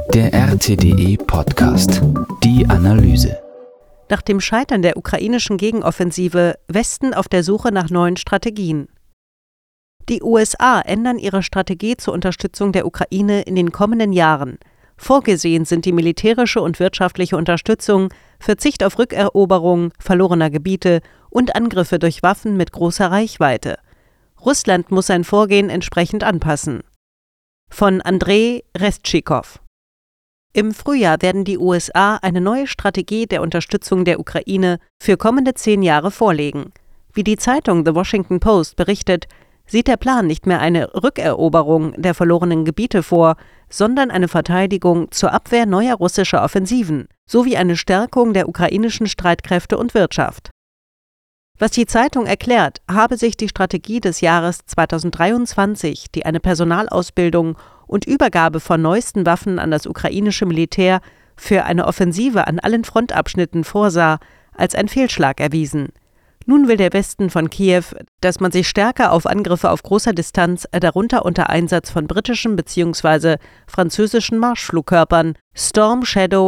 Der RTDE Podcast. Die Analyse. Nach dem Scheitern der ukrainischen Gegenoffensive Westen auf der Suche nach neuen Strategien. Die USA ändern ihre Strategie zur Unterstützung der Ukraine in den kommenden Jahren. Vorgesehen sind die militärische und wirtschaftliche Unterstützung, Verzicht auf Rückeroberung verlorener Gebiete und Angriffe durch Waffen mit großer Reichweite. Russland muss sein Vorgehen entsprechend anpassen. Von Andrei Restschikow. Im Frühjahr werden die USA eine neue Strategie der Unterstützung der Ukraine für kommende 10 Jahre vorlegen. Wie die Zeitung The Washington Post berichtet, sieht der Plan nicht mehr eine Rückeroberung der verlorenen Gebiete vor, sondern eine Verteidigung zur Abwehr neuer russischer Offensiven sowie eine Stärkung der ukrainischen Streitkräfte und Wirtschaft. Was die Zeitung erklärt, habe sich die Strategie des Jahres 2023, die eine Personalausbildung und Übergabe von neuesten Waffen an das ukrainische Militär für eine Offensive an allen Frontabschnitten vorsah, als ein Fehlschlag erwiesen. Nun will der Westen von Kiew, dass man sich stärker auf Angriffe auf großer Distanz, darunter unter Einsatz von britischen bzw. französischen Marschflugkörpern Storm Shadow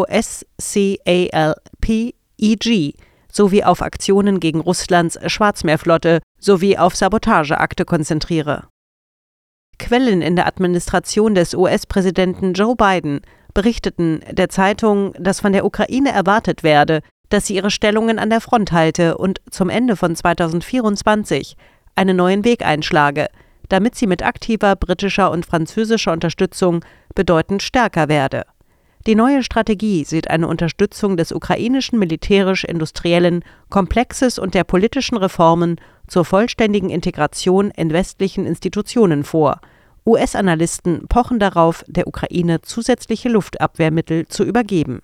SCALP-EG sowie auf Aktionen gegen Russlands Schwarzmeerflotte sowie auf Sabotageakte konzentriere. Quellen in der Administration des US-Präsidenten Joe Biden berichteten der Zeitung, dass von der Ukraine erwartet werde, dass sie ihre Stellungen an der Front halte und zum Ende von 2024 einen neuen Weg einschlage, damit sie mit aktiver britischer und französischer Unterstützung bedeutend stärker werde. Die neue Strategie sieht eine Unterstützung des ukrainischen militärisch-industriellen Komplexes und der politischen Reformen zur vollständigen Integration in westlichen Institutionen vor. US-Analysten pochen darauf, der Ukraine zusätzliche Luftabwehrmittel zu übergeben.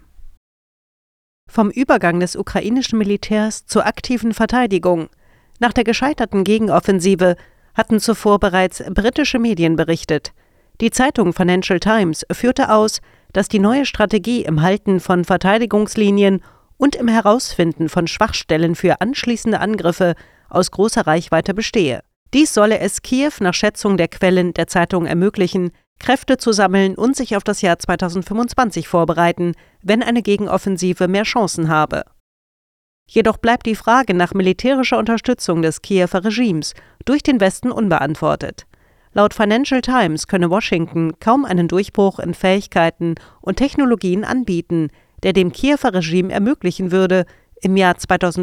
Vom Übergang des ukrainischen Militärs zur aktiven Verteidigung. Nach der gescheiterten Gegenoffensive hatten zuvor bereits britische Medien berichtet. Die Zeitung Financial Times führte aus, dass die neue Strategie im Halten von Verteidigungslinien und im Herausfinden von Schwachstellen für anschließende Angriffe aus großer Reichweite bestehe. Dies solle es Kiew nach Schätzung der Quellen der Zeitung ermöglichen, Kräfte zu sammeln und sich auf das Jahr 2025 vorbereiten, wenn eine Gegenoffensive mehr Chancen habe. Jedoch bleibt die Frage nach militärischer Unterstützung des Kiewer Regimes durch den Westen unbeantwortet. Laut Financial Times könne Washington kaum einen Durchbruch in Fähigkeiten und Technologien anbieten, der dem Kiewer Regime ermöglichen würde, im Jahr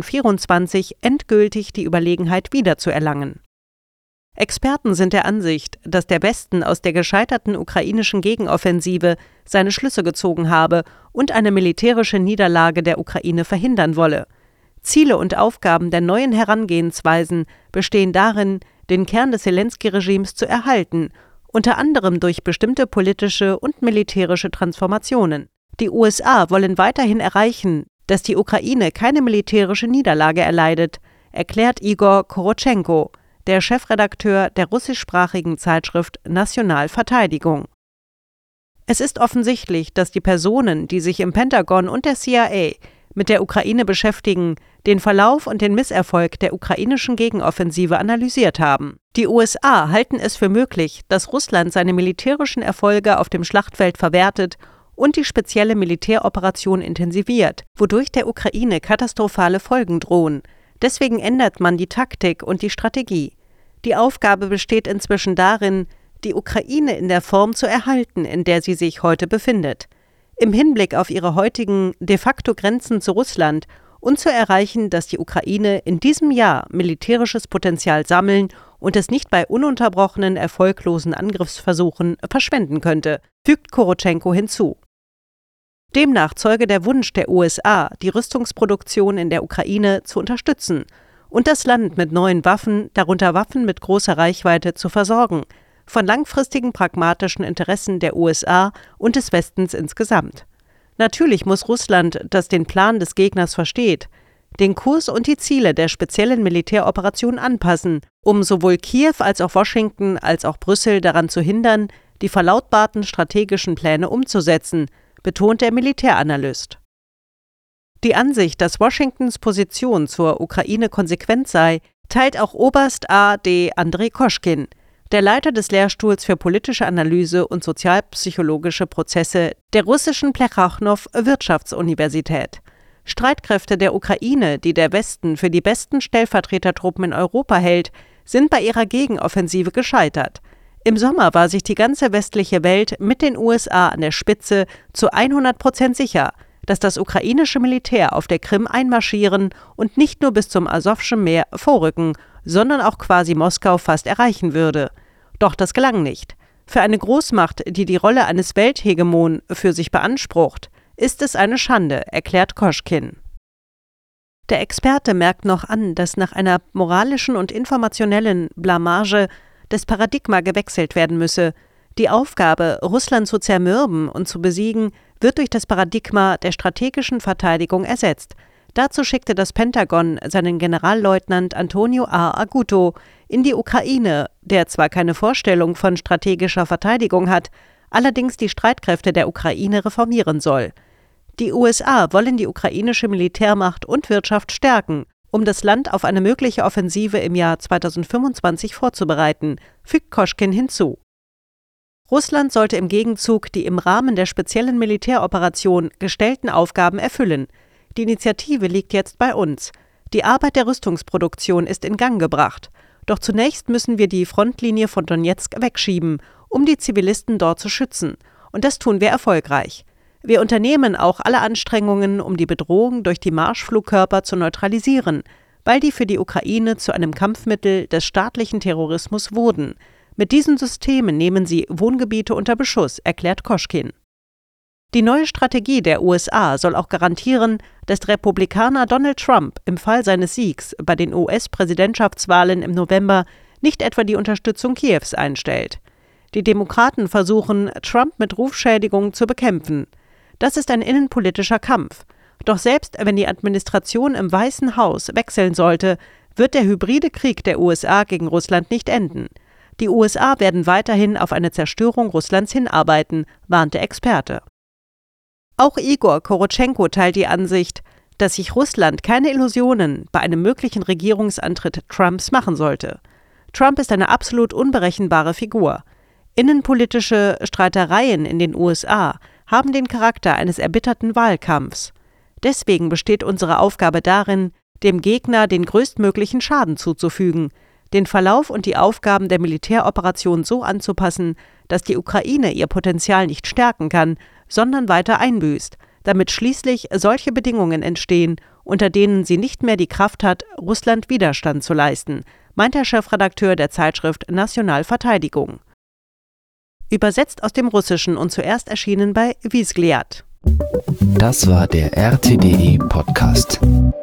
2024 endgültig die Überlegenheit wiederzuerlangen. Experten sind der Ansicht, dass der Westen aus der gescheiterten ukrainischen Gegenoffensive seine Schlüsse gezogen habe und eine militärische Niederlage der Ukraine verhindern wolle. Ziele und Aufgaben der neuen Herangehensweisen bestehen darin, den Kern des Selenskyj-Regimes zu erhalten, unter anderem durch bestimmte politische und militärische Transformationen. Die USA wollen weiterhin erreichen, dass die Ukraine keine militärische Niederlage erleidet, erklärt Igor Korotschenko, der Chefredakteur der russischsprachigen Zeitschrift National Verteidigung. Es ist offensichtlich, dass die Personen, die sich im Pentagon und der CIA mit der Ukraine beschäftigen, den Verlauf und den Misserfolg der ukrainischen Gegenoffensive analysiert haben. Die USA halten es für möglich, dass Russland seine militärischen Erfolge auf dem Schlachtfeld verwertet und die spezielle Militäroperation intensiviert, wodurch der Ukraine katastrophale Folgen drohen. Deswegen ändert man die Taktik und die Strategie. Die Aufgabe besteht inzwischen darin, die Ukraine in der Form zu erhalten, in der sie sich heute befindet. Im Hinblick auf ihre heutigen de facto Grenzen zu Russland und zu erreichen, dass die Ukraine in diesem Jahr militärisches Potenzial sammeln und es nicht bei ununterbrochenen, erfolglosen Angriffsversuchen verschwenden könnte, fügt Korotschenko hinzu. Demnach zeuge der Wunsch der USA, die Rüstungsproduktion in der Ukraine zu unterstützen und das Land mit neuen Waffen, darunter Waffen mit großer Reichweite, zu versorgen, von langfristigen pragmatischen Interessen der USA und des Westens insgesamt. Natürlich muss Russland, das den Plan des Gegners versteht, den Kurs und die Ziele der speziellen Militäroperation anpassen, um sowohl Kiew als auch Washington als auch Brüssel daran zu hindern, die verlautbarten strategischen Pläne umzusetzen, betont der Militäranalyst. Die Ansicht, dass Washingtons Position zur Ukraine konsequent sei, teilt auch Oberst A.D. Andrei Koschkin, der Leiter des Lehrstuhls für politische Analyse und sozialpsychologische Prozesse der russischen Plechachnow-Wirtschaftsuniversität. Streitkräfte der Ukraine, die der Westen für die besten Stellvertretertruppen in Europa hält, sind bei ihrer Gegenoffensive gescheitert. Im Sommer war sich die ganze westliche Welt mit den USA an der Spitze zu 100% sicher, dass das ukrainische Militär auf der Krim einmarschieren und nicht nur bis zum Asowschen Meer vorrücken, sondern auch quasi Moskau fast erreichen würde. Doch das gelang nicht. Für eine Großmacht, die die Rolle eines Welthegemon für sich beansprucht, ist es eine Schande, erklärt Koschkin. Der Experte merkt noch an, dass nach einer moralischen und informationellen Blamage das Paradigma gewechselt werden müsse. Die Aufgabe, Russland zu zermürben und zu besiegen, wird durch das Paradigma der strategischen Verteidigung ersetzt. Dazu schickte das Pentagon seinen Generalleutnant Antonio A. Aguto in die Ukraine, der zwar keine Vorstellung von strategischer Verteidigung hat, allerdings die Streitkräfte der Ukraine reformieren soll. Die USA wollen die ukrainische Militärmacht und Wirtschaft stärken, um das Land auf eine mögliche Offensive im Jahr 2025 vorzubereiten, fügt Koschkin hinzu. Russland sollte im Gegenzug die im Rahmen der speziellen Militäroperation gestellten Aufgaben erfüllen. Die Initiative liegt jetzt bei uns. Die Arbeit der Rüstungsproduktion ist in Gang gebracht. Doch zunächst müssen wir die Frontlinie von Donezk wegschieben, um die Zivilisten dort zu schützen. Und das tun wir erfolgreich. Wir unternehmen auch alle Anstrengungen, um die Bedrohung durch die Marschflugkörper zu neutralisieren, weil die für die Ukraine zu einem Kampfmittel des staatlichen Terrorismus wurden. Mit diesen Systemen nehmen sie Wohngebiete unter Beschuss, erklärt Koschkin. Die neue Strategie der USA soll auch garantieren, dass der Republikaner Donald Trump im Fall seines Siegs bei den US-Präsidentschaftswahlen im November nicht etwa die Unterstützung Kiews einstellt. Die Demokraten versuchen, Trump mit Rufschädigung zu bekämpfen. Das ist ein innenpolitischer Kampf. Doch selbst wenn die Administration im Weißen Haus wechseln sollte, wird der hybride Krieg der USA gegen Russland nicht enden. Die USA werden weiterhin auf eine Zerstörung Russlands hinarbeiten, warnt der Experte. Auch Igor Korotschenko teilt die Ansicht, dass sich Russland keine Illusionen bei einem möglichen Regierungsantritt Trumps machen sollte. Trump ist eine absolut unberechenbare Figur. Innenpolitische Streitereien in den USA haben den Charakter eines erbitterten Wahlkampfs. Deswegen besteht unsere Aufgabe darin, dem Gegner den größtmöglichen Schaden zuzufügen, den Verlauf und die Aufgaben der Militäroperation so anzupassen, dass die Ukraine ihr Potenzial nicht stärken kann, sondern weiter einbüßt, damit schließlich solche Bedingungen entstehen, unter denen sie nicht mehr die Kraft hat, Russland Widerstand zu leisten, meint der Chefredakteur der Zeitschrift National Verteidigung. Übersetzt aus dem Russischen und zuerst erschienen bei Vizgliad. Das war der RTDE Podcast.